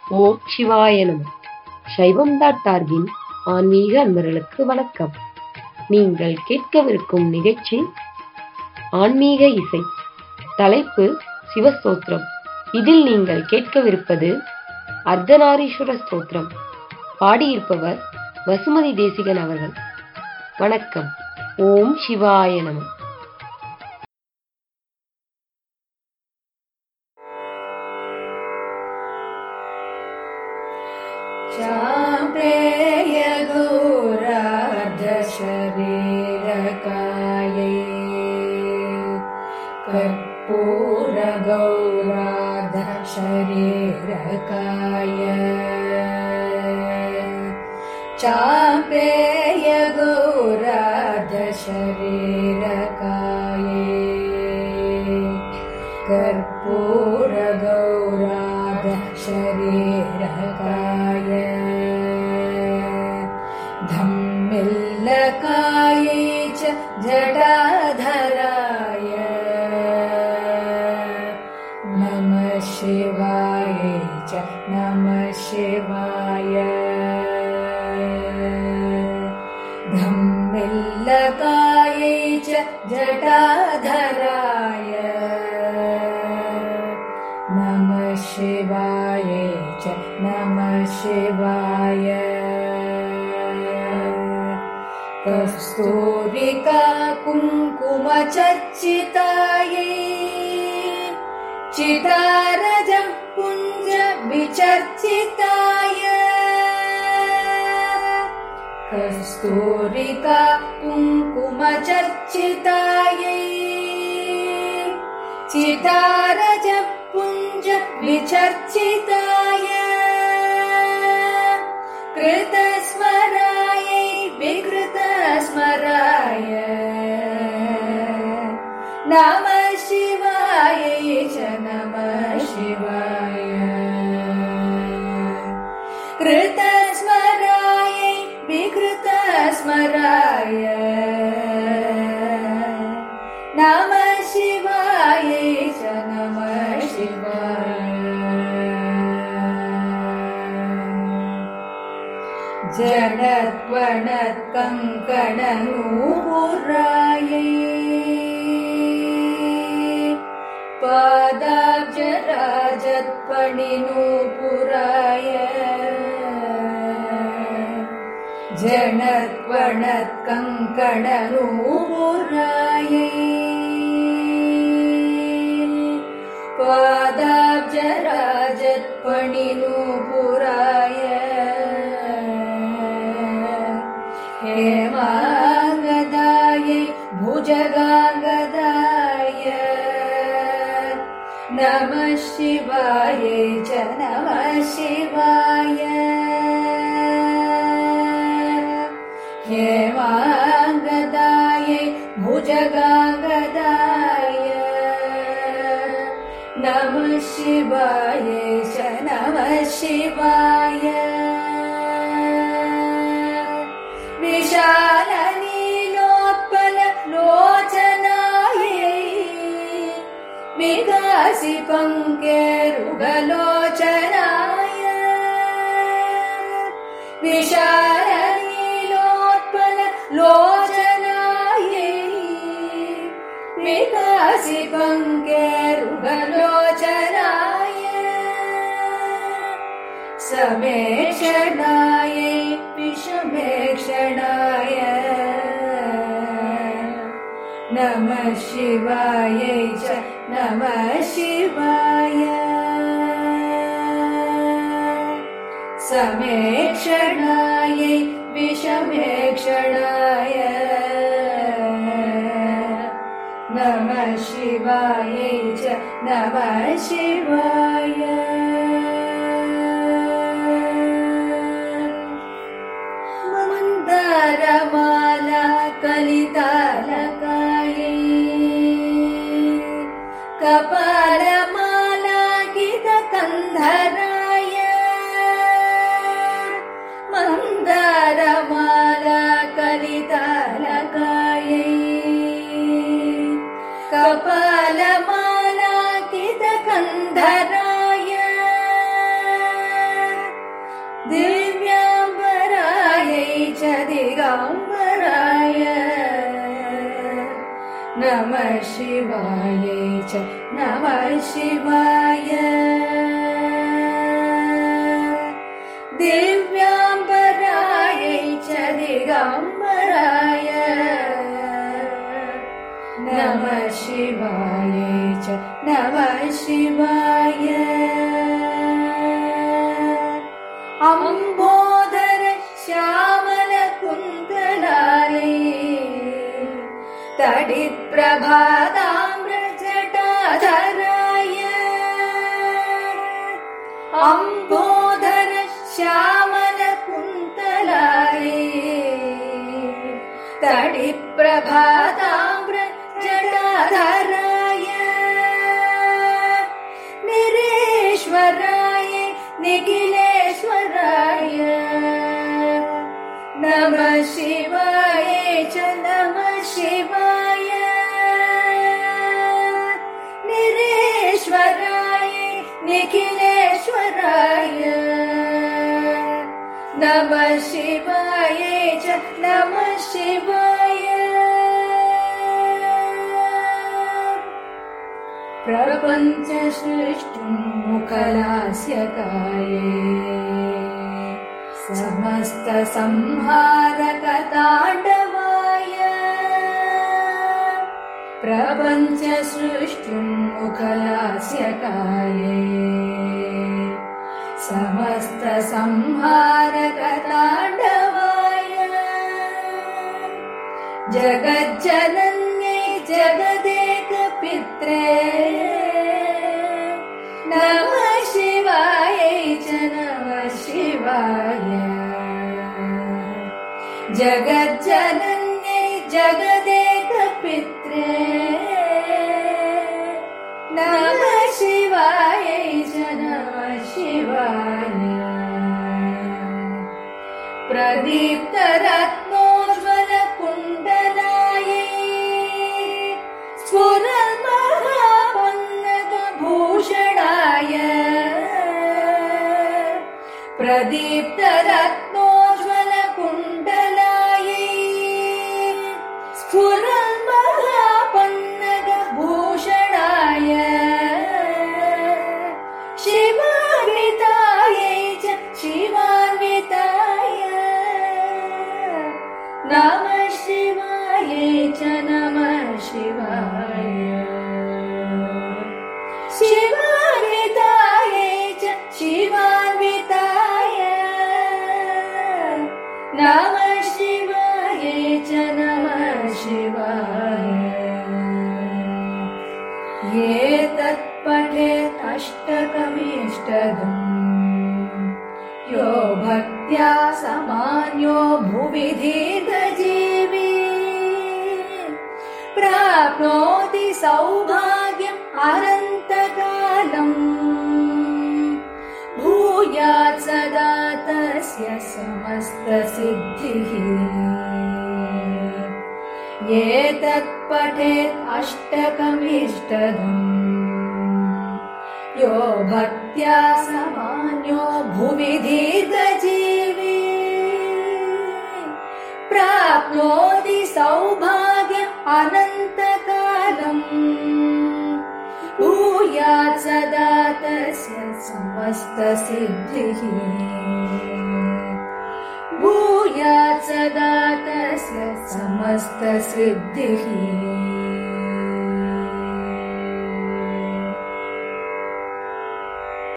ஓம் சிவாய நம. சைவம்.டார்கின் ஆன்மீக அன்பர்களுக்கு வணக்கம். நீங்கள் கேட்கவிருக்கும் நிகழ்ச்சி ஆன்மீக இசை. தலைப்பு சிவஸ்தோத்திரம். இதில் நீங்கள் கேட்கவிருப்பது அர்த்தநாரீஸ்வர ஸ்தோத்திரம். பாடியிருப்பவர் வசுமதி தேசிகன் அவர்கள். வணக்கம். ஓம் சிவாய நம. चाप्रेय गौरार्ध शरीरकायै कर्पूर गौरार्ध शरीरकाय चाप्रेय गौरार्ध शरीरकायै कर्पूर गौरार्ध शरीरकाय धम्मिल्लकायै च जटाधराय नमः शिवाय च नमः शिवाय धम्मिल्लकायै च जटाधराय नमः शिवाय च नमः शिवाय कस्तूरिका कुङ्कुमचर्चितायै चितारज पुञ्ज विचर्चिताय कस्तूरिका कुङ्कुमचर्चितायै चितारज पुञ्ज विचर्चिताय कृतस्मरायै विकृतस्मराय नमः शिवाय च नमः शिवाय कृतस्मरायै विकृतस्मराय नमः शिवाय च नमः शिवाय जनत्वनत्कङ्कणनूपुरायै पादाब्जराजत्पणिनूपुराय जनत्वनत्कङ्कणनूपुरायै पादाब्जराजत्पणिनूपुराय हेमाङ्गदायै भुजगाङ्गदाय नमः शिवाय च नमः शिवाय हेमाङ्गदायै भुजगाङ्गदाय नमः शिवाय च नमः शिवाय विशालनीलोत्पल लोचनायै विकासि पङ्केरुगलोचनाय विशालनीलोत्पल लोचनायै विकासि पङ्केरुगलोचनाय समेक्षणायै विषमेक्षणाय नमः शिवाय च नमः शिवाय समेक्षणायै विषमेक्षणाय नमः शिवाय च नमः शिवाय मन्दारमाला कलितालकायै कपालमाला गीतकन्धराय मन्दारमाला कलितालकायै कपालमाला गीतकन्धराय नमः शिवायै च नमः शिवाय दिव्याम्बरायै च दिगम्बराय नमः शिवायै च नमः शिवाय अम्बोदर श्यामल कुन्तलायै तडित्प्रभाताम्रजटाधराय अम्बोदर श्यामल कुन्तलायै तडित्प्रभाताम्रजटाधराय निरेश्वराय निखिलेश्वराय नमः शिवाय च नमः शिवाय निरेश्वराय निखिलेश्वराय नमः शिवाय च नमः शिवाय प्रपञ्च सृष्टिं मुखलास्यकाये समस्त संहारक ताण्डवाय प्रपञ्च सृष्टिं मुखलास्यकाये समस्त संहारक ताण्डवाय जगज्जनन्यै जगदेक पित्रे नमः शिवाय च नमः शिवाय जगज्जनन्यै जगदेक पित्रे नमः शिवाय च नमः शिवाय प्रदीप्त रत्नोज्ज्वल कुण्डलायै स्फुरन्महापन्नग भूषणाय प्रदीप्त रत्नोज्ज्वल कुण्डलायै स्फुरन्महापन्नग भूषणाय शिवान्वितायै च शिवान्विताय नमः शिवाय च नमः शिवाय शिवान्वितायै च शिवान्विताय नमः शिवाय च नमः शिवाय ये तत्पठेत् अष्टकमिष्टदम् यो भक्त्या समान्यो भुवि दीर्घजीवी प्राप्नोति सौभाग्यम् अनन्तकालम् भूयात् सदा तस्य समस्तसिद्धिः ये तत्पठेत् अष्टकमिष्टदम् यो भक्त्या समान्यो भुवि दीर्घजीवी प्राप्नोति सौभाग्यम् अनन्तकालम् भूयात् सदा तस्य समस्तसिद्धिः भूयात् सदा तस्य समस्तसिद्धिः